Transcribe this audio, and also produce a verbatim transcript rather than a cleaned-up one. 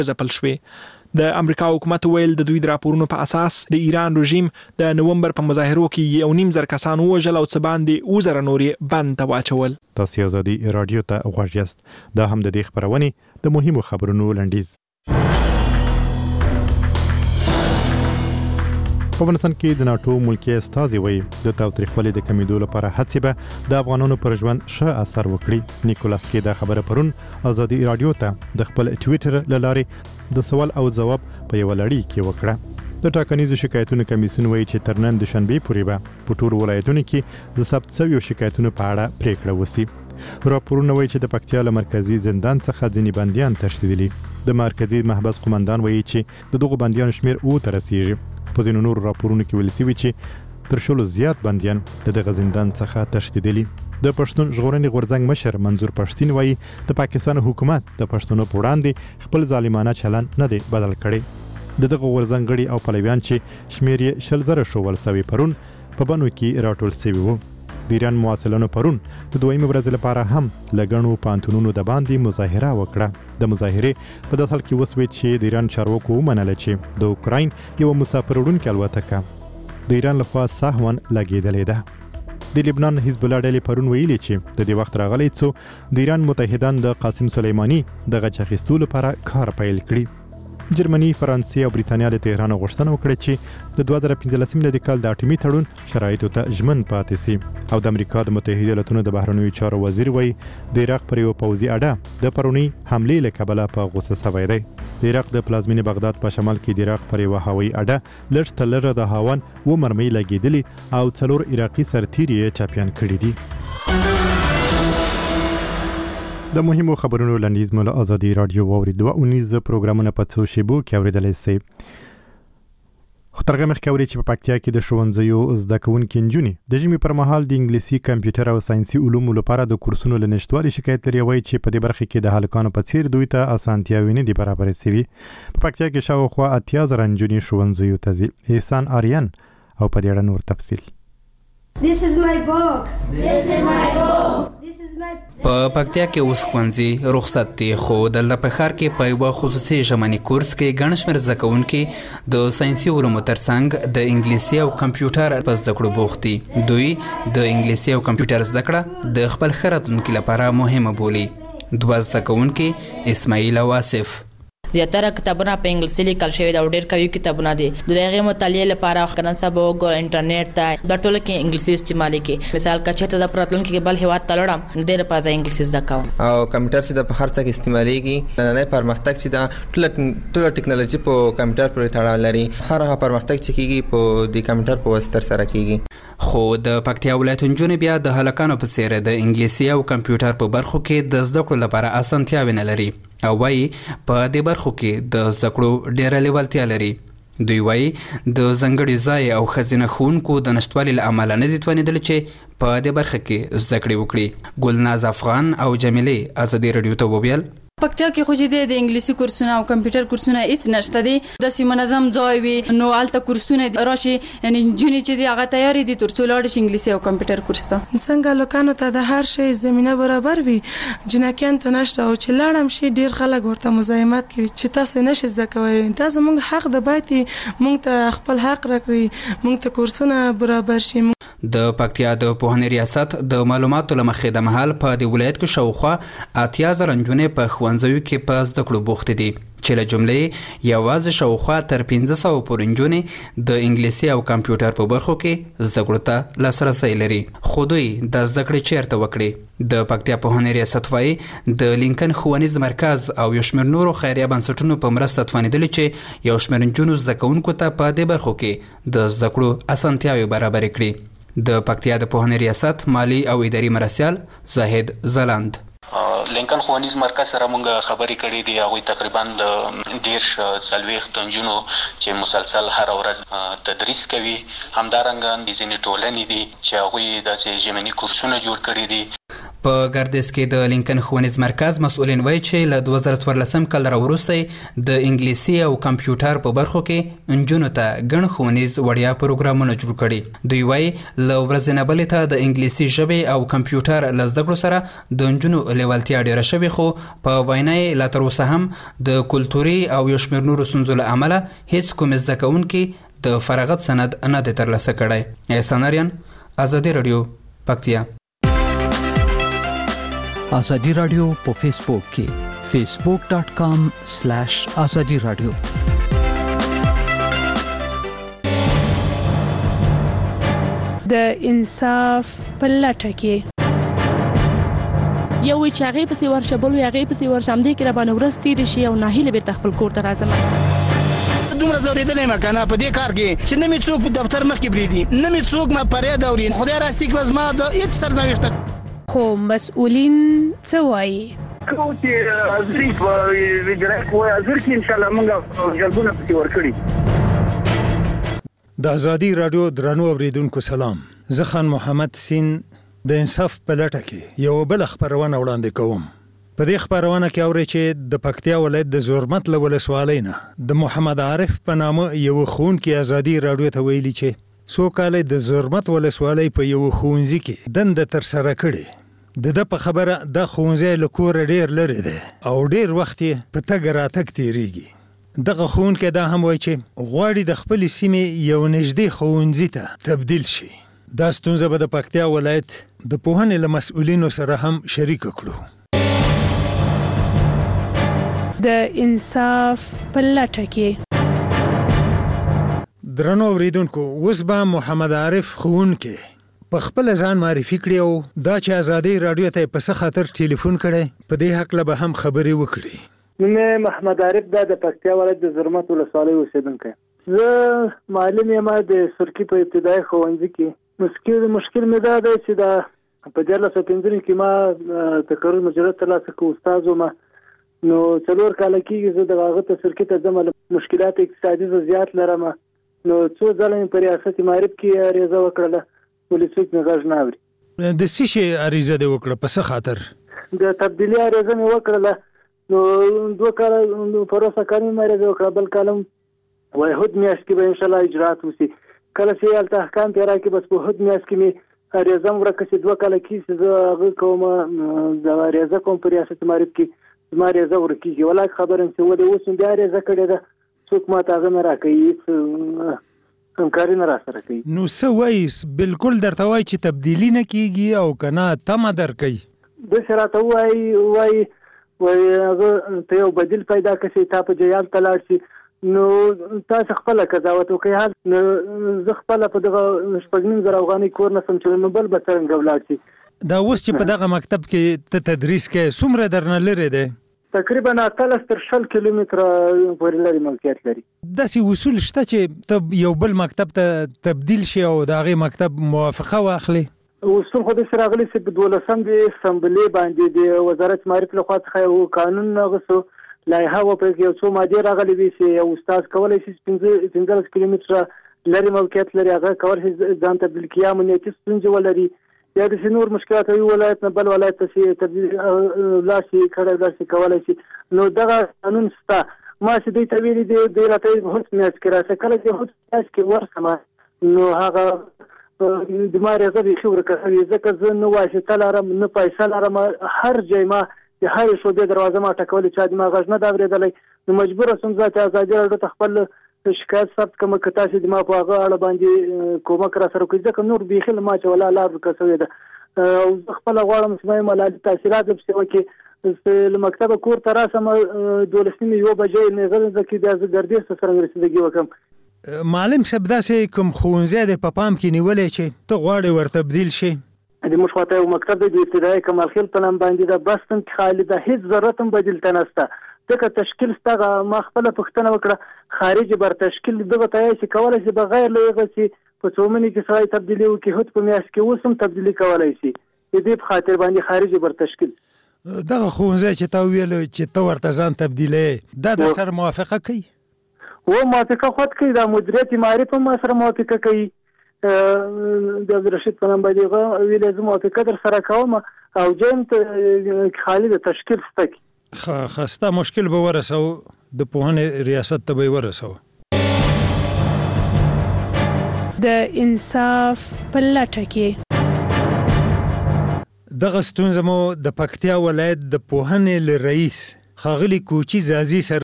ځپل شوې. د امریکا حکومت ویل د دوی د راپورونو په اساس د ایران رژیم د نومبر په مظاهرو کې یو نیم زر کسان ووژل او څه باندې اووه زره نور یې بند ته واچول. تاسو ازادي رادیو ته غوږ یاست. دا هم د دې خبرونې د مهمو خبرونو لنډیز. په افغانستان کې د ناتو ملکی استازي وایي د تاوتریخوالي د کمیدو لپاره هڅې به د افغانانو پر ژوند ښه اثر وکړي. نیکولاس کې دا خبره پرون ازادي رادیو ته د خپل ټویټر له لارې د سوال او ځواب په یو لړۍ کې وکړه. د ټاکنیزو شکایتونو کمیسیون وایي چې تر نن د شنبې پورې به په ټولو ولایتونو کې د ثبت شویو شکایتونو په اړه پریکړه وشي. راپورونه وایي چې د پکتیا له مرکزي زندان څخه ځینې بندیان تښتېدلي. د مرکزي محبس قومندان وایي چې د دغو بندیانو شمیر اووه ته رسیږي. په ځینو نورو راپورونو کې ویل شوي چې تر شلو زیات بندیان له دغه زندان څخه تښتېدلي. د پښتون ژغورنې غورځنګ مشر منظور پښتين وایي د پاکستان حکومت د پښتنو په وړاندې خپل ظالمانه چلند نه دی بدل کړی. د دغه غورځنګ غړي او پلویان چې شمیر یې شل زره ښوول شوي پرون په بنو کې راټول شوي وو. د ایران مواصلانو پرون د دویمې ورځې لپاره هم له ګڼو پوهنتونونو د باندې مظاهره وکړه. د مظاهرې په داسې حال کې وسوې چې د ایران چارواکو ومنله چې د اوکراین یوه مسافر وړونکې الوتکه د ایران لخوا سهوا لګېدلې ده. د لبنان حزب الله ډلې پرون ویلي چې د دې وخت راغلی څو د ایران متحدان د قاسم سلیماني د غچ اخیستو لپاره کار پیل کړي. جرمني، فرانسې او بریتانیا له تهران غوښتنه وکړه چې د دوه زره پنځلسم میلادي کال د اټومي تړون شرایطو ته ژمن پاتې شي. او د امریکا د متحده ایالاتونو د بهرنیو چارو وزیر وایي د عراق پر یو پوځي اډه د پرونی حملې له کبله په غوسه شوی دی. د عراق د پلازمینې بغداد په شمال کې د عراق پر یو هوایي اډه لږ تر لږه د هاون و مرمۍ لګېدلې او څلور عراقي سرتیري یې چاپیان کړي دي. د مهمو خبرونو لنډیز مو له ازادي رادیو واورید. دوه اونیز پروګرامونه په څو شیبو کې اوریدلی سئ. خو تر هغه مخکې اورئ چې په پکتیا کې د ښوونځیو زده کوونکې نجونې د ژمي پر مهال د انګلیسي، کمپیوټر او ساینسي علومو لپاره د کورسونو له نشتوالي شکایت لري. وایي چې په دې برخه کې د هلکانو په څیر دوی ته اسانتیاوې نه دي برابرې شوي. په پکتیا کې شاوخوا اتیا زره نجونې ښوونځیو ته ځي. احسان آریان او په دې اړه نور تفصیل. This is my book. This is my book. This is my په پکتیا کې اوس ښوونځي رخصت دي، خو دلته په ښار کې په یوه خصوصي ژمني کورس کې ګڼ شمېر زده کوونکي د ساینسي علومو ترڅنګ د انګلیسي او کمپیوټر په زده کړو بوخت دي. دوی د انګلیسي او کمپیوټر زده کړه د خپل ښه راتلونکي لپاره مهمه بولي. دوه زده کوونکي اسماعیل او آصف زیاتره کتابونه په انګلیسي لیکل شوي دي او ډېر قوي کتابونه دي. د هغې مطالعې لپاره کنن سبا وګوره انټرنیټ ته دا ټوله کې انګلیسي استعمالي کې. مثال که چېرته د راتلونکي کې بل هېواد ته لاړم نو دې لپاره زه انګلیسي زده کوم. او کمپیوټر چې د په هر څه کې استعمالېږي. نننی پرمختګ چې دا ټوله ټوله ټکنالوژي په کمپیوټر پورې تړاو لري. هر هغه پرمختګ چې کېږي په د کمپیوټر په واسطه ترسره کېږي. خو د پکتیا ولایت نجونې بیا د هلکانو په څېر د انګلیسي او کمپیوټر په برخو کې د زده کړو لپاره اسانتیاوې نه لري او وایي په دې برخو کې د زده کړو ډېره لیوالتیا لري. دوی وایي د ځانګړي ځای او ښځینه ښوونکو د نشتوالي له امله نه دي توانېدلي چې په دې برخه کې زده کړې وکړي. ګلناز افغان او جمیلې ازادي راډیو ته وویل پکتیا کې خو چې د انګلیسي کورسونه او کمپیوټر کورسونه هیڅ نشته دي. داسې منظم ځای وي نو هلته کورسونه راشي، یعنی نجونې چې دي هغه تیارې دي تر څو لاړې شي انګلیسي او کمپیوټر کورس ته. څنګه لوکانو ته د هر شی زمینه برابر وي، جنکیان ته نشته او چې لاړم شي ډېر خلک ورته مزاحمت کوي چې تاسو نشئ زده کوئ. دا زموږ حق د باید موږ ته خپل حق راکړي، موږ ته کورسونه برابر شي. د پکتیا د پوهنې ریاست د معلوماتو له مخې د مهال په دې ولایت کې شاوخوا اتیا زره نجونې په ښوونځیو کې په زده کړو بوختې دي، چې له جملې یوازې شاوخوا تر پنځه سوه پورې نجونې د انګلیسي او کمپیوټر په برخو کې زده کړو ته لاسرسی لري. خو دوی د زده کړې چیرته وکړي؟ د پکتیا پوهنې ریاست وایي د لینکن ښوونیز مرکز او یو شمېر نورو خیریه بنسټونو په مرسته توانېدلي چې یو شمېر نجونو زده کوونکو ته په دې برخو کې د زده کړو اسانتیاوې برابرې کړي. د پکتیا د پوهنې ریاست مالی او اداري مرستیال زاهد زلاند لینکن ښوونیز مرکز سره موږ خبرې کړې دي. هغوی تقریبا د دېرش څلوېښت نجونو چې مسلسل هره ورځ تدریس کوي، همدارنګه ځینې ټولنې دي چې هغوی داسې ژمني کورسونه جوړ کړي دي. په ګردیز کې د لینکن ښوونیز مرکز مسؤلین وایي چې له دوه زره څوارلسم کال راوروسته د انګلیسي او کمپیوټر په برخو کې نجونو ته ګڼ ښوونیز وړیا پروګرامونه جوړ کړي. دوی وایي له ورځې نه بلې ته د انګلیسي ژبې او کمپیوټر له زده کړو سره د نجونو لیوالتیا ډېره شوې، خو په وینا یې لا تر اوسه هم د کلتوري او یو شمېر نورو ستونزو له امله هیڅ کوم زده کوونکي د فراغت سند نه دی ترلاسه کړی. احسان اریان، ازادي راډیو، پکتیا. ازادي راډیو په فیسبوک کې facebook dot com slash azadi radio. د انصاف په لټه کې یو چې هغه په سی ورشه بل هغه په سی ورشه هم دې کې را باندې ورس تیر شي او ناهیله بیرته خپل کور ته راځم. دومره زوریدلې مکنه په دې کار کې چې نه می څوک په دفتر مخ کې بریدي، نه می څوک ما پرې دوري. خدای راستي کې وزما د هیڅ سرنوشت خو مسؤلین څه وایي؟ کو چې ازري په ویډرا کوه ازر کې ان شاء الله موږ جلبونه پتی ورکړي. د ازادي رادیو درنو اوریدونکو سلام، زه خان محمد سین د انصاف په لټه کې یو بل خبرونه وړاندې کوم. په دې خبرونه کې اوري چې د پکتیا ولایت د زورمت له ولسوالۍ نه د محمد عارف په نامه یو ښوونکی ازادي رادیو ته ویلي چې څو کاله د زورمت ولسوالۍ په یو ښوونځي کې دنده تر سره کړې. د د په خبره د ښوونځي له کوره ډېر لرې دی او ډېر وخت یې په تګ راتګ تېرېږي. دغه ښوونکی دا هم وایي چې غواړي د خپلې سیمې یو نږدې ښوونځي ته تبدیل شي. دا ستونزه به د پکتیا ولایت د پوهنې له مسؤلینو سره هم شریک کړو. د انصاف په لټه کې درنو اوریدونکو، اوس به محمد عارف ښوونکی په خپل ځان معرفي کړي او دا چې ازادي رادیو ته په څه خاطر ټلیفون کړی په دې حق له به هم خبرې وکړي. مې محمد عارف دا د پکتیا ولایت د زرمت ولسوالۍ اوسیدونکی. زه معلم یم د سرکی په ابتدایي ښوونځي کې. مشکل مشکل مې دا دی چې دا په دیارلس سوه پنځه نوي کې ما تقرر مجرد ترلاسه کړ، استاد وم. نو څلور کاله کېږي زه د هغه ته سرکي ته ځم، مشکلات اقتصادي زه زیات لرم. نو څو ځله مې په ریاست معارف کې عریضه وکړله، ولې څوک مې غږ نه اوري. د څه شي عریضه دې وکړه؟ په څه خاطر؟ د تبدیلي عریضه مې وکړله. نو دوه کاله پروسه کاري مې عریضه وکړه، بل کالم وایي هود میاشت کې به انشاءالله اجرات وشي. کله چې هلته احکام تېرا کې بس په هود میاشت کې مې عریضه ورکړه چې دوه کاله کېږي چې زه هغه کوم د عریضه کوم په ریاست معارف کې زما عریضه ورکېږي. ولاکه خبره یم چې ولې اوس مې بیا عریضه کړې ده، څوک ما ته هغه نه راکوي، هېڅ همکاري نه راسره کوي. نو څه وایي؟ بالکل درته وایي چې تبدیلي نه کېږي او که نه تمه درکوي؟ داسې راته وایي وایي وایي هغه ته یو بدیل پیدا کړي، تا په جیال ته لاړ شي. نو تاسو خپل قضاوت وکړئ. نو زه خپل په دغه شپږ نیم زره افغانۍ کور نه سم چې نو بل به څرنګه ولاړ شي. دا اوس چې په دغه مکتب کې ته تدریس کوې څومره درنه لرې دی؟ تقریبا اتلس تر شل کیلومتره پورې لري موقعیت لري. داسې اصول شته چې ته یو بل مکتب ته تبدیل شي او د هغې مکتب موافقه واخلي؟ اصول خو داسې راغلي چې په دولسم د اسمبلې باندې د وزارت معارف لخوا څخه یو قانون اغوستو، لایحه و په کې یو څو مادې راغلي وي چې یو استاد کولی شي پنځلس کیلومتره لرې موقعیت لري، هغه کولی شي ځان تبدیل کړي، یا امنیتي ستونزې ولري، یا داسې نور مشکلات وي ولایت نه بل ولایت ته چې تبدیل لاړ شي کړی لاړ شي کولی شي. نو دغه قانون شته. ما چې دوی ته ویلي دي دوی راته هوڅ میاشت کې راشه، کله چې هوڅ میاشت کې ورسم نو هغه د ما عریضه بیخي ورکوي، ځکه زه نه واسطه لرم نه پیسه لرم، هر ځای ما د هرې شعبې دروازه ما ټکولې، چا د ما غږ نه ده اورېدلی. نو مجبوره سوم زه چې ازادي راډیو ته خپل شکایت ثبت کړم که تاسې د ما په هغه اړه باندې کومک راسره وکړئ، ځکه نور بیخي له ما چې ولا لار ورکه سوې ده. او زه خپله غواړم چې ما یې ملالي تاثیرات پسې وکړي، له مکتبه کور ته راسم دولس نیمې یوه بجې نېغه کې بیا زه ګردیز ته سره رسیدګي وکړم. معلم صاحب داسې کوم ښوونځی دی په پام کې نیولی چې ته غواړې ور تبدیل شي؟ د موږ خواته یو مکتب دی د ابتدایي کمال خیل په نام باندې ده، بس هم کې خالي ده، هېڅ ضرورت هم بدیل ته نشته، ځکه تشکیل شته. ما خپله پوښتنه وکړه خارجي بر تشکیل دغه ته یې چې کولی شي بغیر له هغه چې په څو منې کې سړی تبدیلي وکړي، هوت په میاشت کې اوس هم تبدیلي کولی شي. د دې په خاطر باندې خارجي بر تشکیل. دغه ښوونځی چې تا وویل چې ته ورته ځان تبدیلوې، دا در سره موافقه کوي؟ و موافقه خود کوي، دا مدیریت معارف هم ما سره موافقه کوي. د عبدالرشید په نام باندې ویلې زه موافقه در سره کوم، او جنت خالي د تشکیل ستک خسته مشکل به ورسو د پوهنې ریاست ته به ورسو د انصاف په لټه کې دغه ستونزه مو د پکتیا ولایت د پوهنې ل رئیس ښاغلي کوچي زازي سره